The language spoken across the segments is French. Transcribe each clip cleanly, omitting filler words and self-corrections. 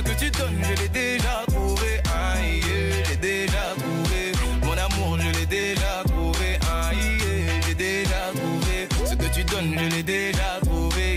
que tu donnes, je l'ai déjà trouvé. Aïe, j'ai déjà trouvé. Mon amour, je l'ai déjà trouvé. Aïe, j'ai déjà trouvé. Ce que tu donnes, je l'ai déjà trouvé.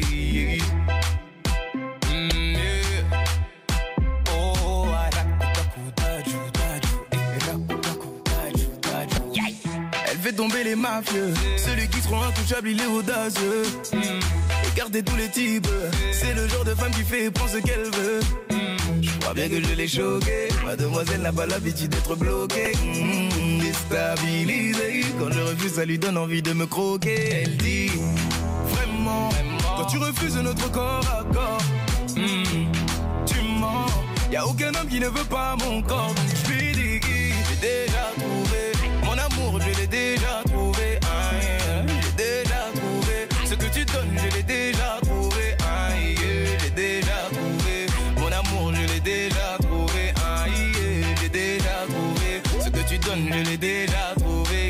Elle fait tomber les mafieux. Celui qui seront intouchables, il est audacieux. Écartez tous les types. C'est le genre de femme qui fait et prend ce qu'elle veut. Je crois bien que je l'ai choquée. Mademoiselle n'a pas l'habitude d'être bloquée. Déstabilisée. Quand je refuse, ça lui donne envie de me croquer. Elle dit vraiment, quand tu refuses notre corps à corps, tu mens. Y'a aucun homme qui ne veut pas mon corps. Donc je lui dis, j'ai déjà trouvé. Mon amour, je l'ai déjà trouvé. J'ai déjà trouvé. Ce que tu donnes, je l'ai déjà trouvé. J'ai déjà trouvé. Mon amour, je l'ai déjà trouvé. J'ai déjà trouvé. Ce que tu donnes, je l'ai déjà trouvé.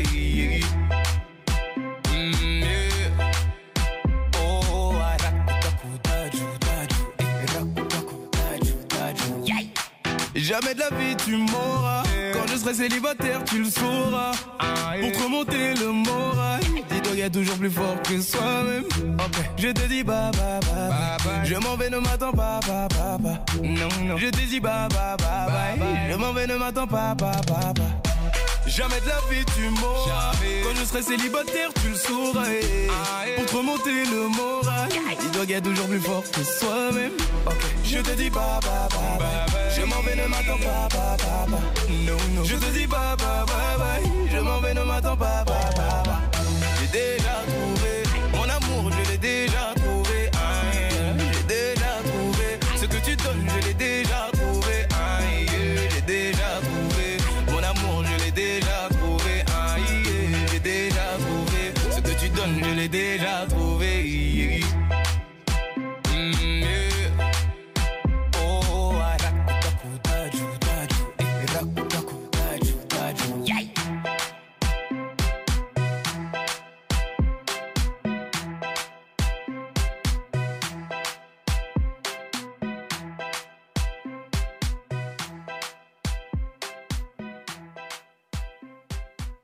Jamais de la vie tu m'auras. Quand je serai célibataire tu le sauras. Pour te remonter le moral, dis-toi qu'il y a toujours plus fort que soi-même. Je te dis bye bye bye bye. Je m'en vais, ne m'attends pas bye bye bye. Non non. Je te dis bye bye bye bye. Je m'en vais, ne m'attends pas bye bye bye. Jamais de la vie tu m'auras. Quand je serai célibataire tu le sauras. Pour te remonter le moral, dis-toi qu'il y a toujours plus fort que soi-même. Je te dis bye bye bye bye. Je m'en vais, ne m'attends pas bye bye bye. Non non. Je te dis bye bye bye bye. Je m'en vais, ne m'attends pas bye bye bye. J'ai déjà trouvé mon amour, je l'ai déjà trouvé. J'ai déjà trouvé. Ce que tu donnes, je l'ai déjà trouvé. J'ai déjà trouvé. Mon amour, je l'ai déjà trouvé. J'ai déjà trouvé. Ce que tu donnes, je l'ai déjà trouvé.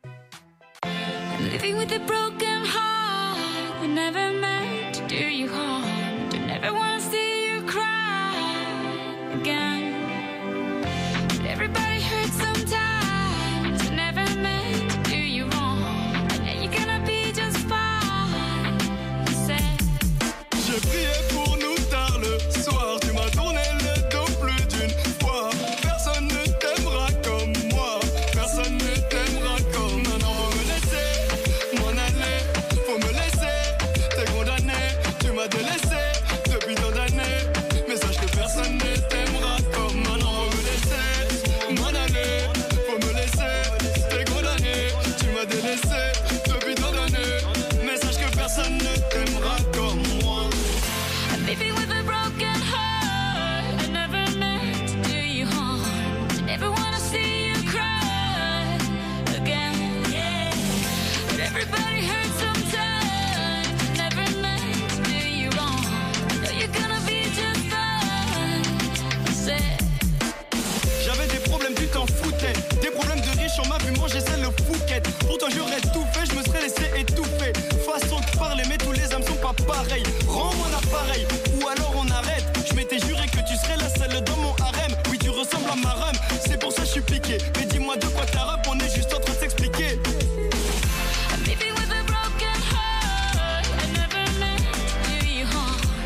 Living with a broken heart, we never meant to do you harm.